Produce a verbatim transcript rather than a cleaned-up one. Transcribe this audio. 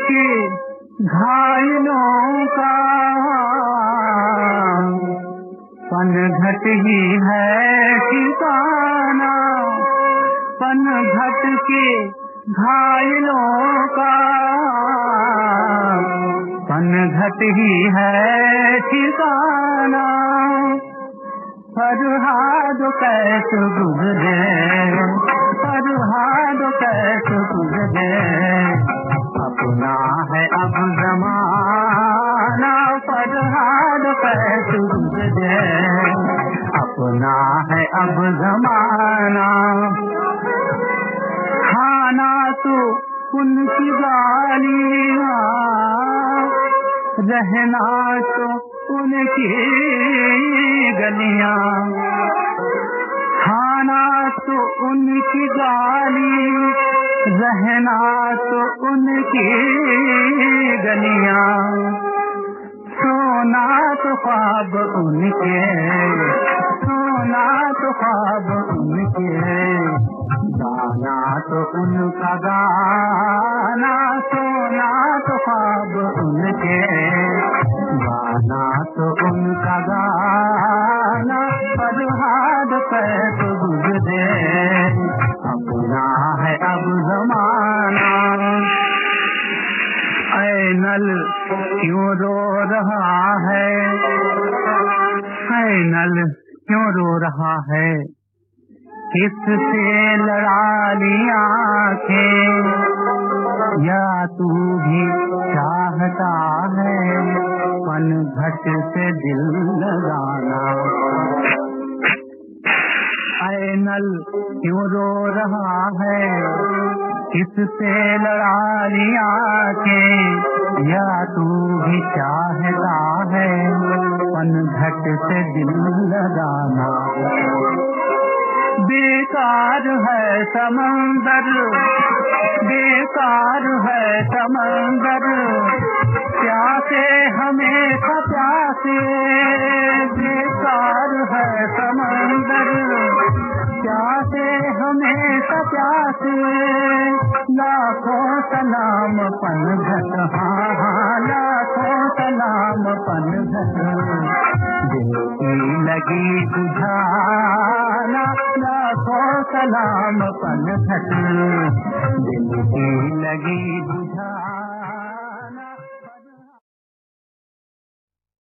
के घायलों का पनघट ही है ठिकाना, पनघट के घायलों का पनघट ही है ठिकाना। फरहाद कैसे गुजरे, फरहाद कैसे गुजरे, अपना है अब ज़माना। फरहाद कैसे गुजरे, अपना है अब ज़माना। खाना तो उनकी गालियाँ, रहना तो उनकी गलियाँ। खाना तो उनकी गाली, रहना तो उनकी गलियाँ। सोना तो ख्वाब उनके, सोना तो ख्वाब उनके, गाना तो उनका गाना। सोना तो ख्वाब उनके, गाना तो उनका गाना। फरहाद कैसे गुजरे, अपना है अब ज़माना। ऐ नल क्यों रो रहा है, ऐ नल क्यों रो रहा है, किससे लड़ा ली आँखें, या तू भी चाहता है पनघट से दिल लगाना। ऐ नल क्यों रो रहा है, किससे लड़ा ली आँखें, या तू भी चाहता है पनघट से दिल लगाना। बेकार है समंदर, बेकार है समंदर, प्यासे हमेशा प्यासे। बेकार है समंदर, प्यासे हमेशा प्यासे। लाखों सलाम पनघट, हाँ लाखों सलाम पनघट, दिल की लगी बुझाना। लाखों सलाम पनघट, दिल की लगी बुझाना।